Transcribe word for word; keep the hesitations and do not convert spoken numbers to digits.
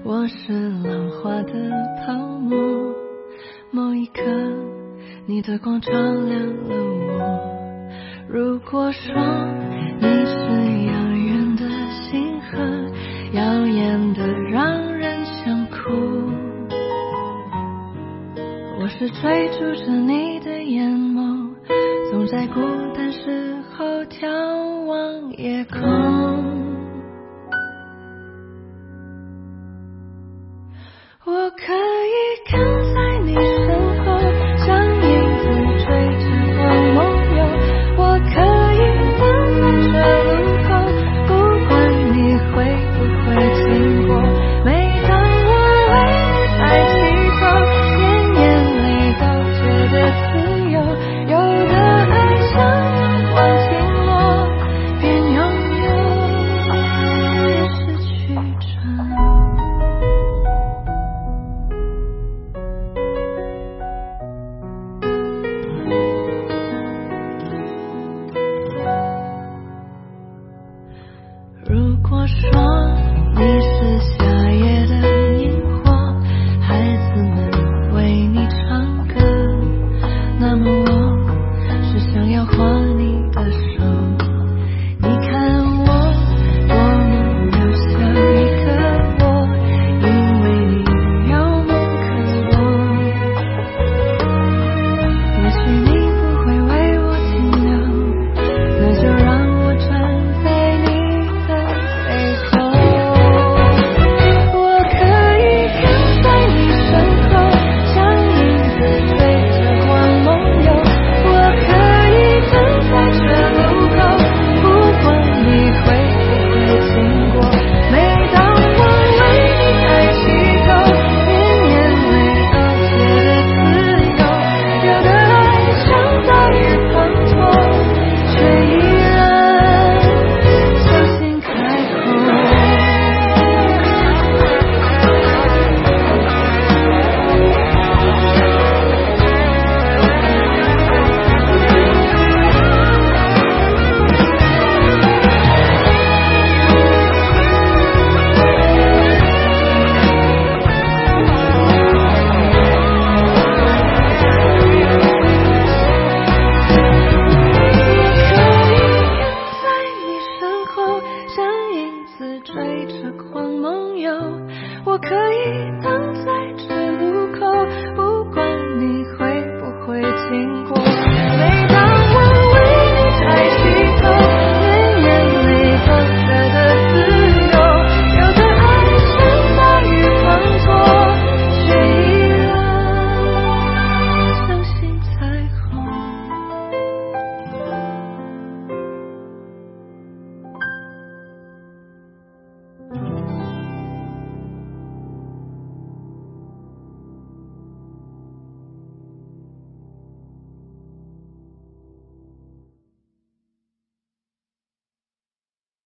我是浪花的泡沫，某一刻你的光照亮了我。如果说你是遥远的星河，耀眼的让人想哭，我是追逐着你的眼眸，总在孤单时候眺望夜空。我可以跟在你身后，像影子追着光梦游。我可以等在这路口，不管你会不会经过。每当我为你抬起头，连眼泪都觉得自由。有的爱像阳光倾落，边拥有边失去着。如果说你是夏夜的萤火，孩子们为你唱歌，那么我是想要握你的手。你看我多么渺小一个我，因为你有梦可做。也许你不会为我停留，那就让我站在你追着光梦游，我可以等在这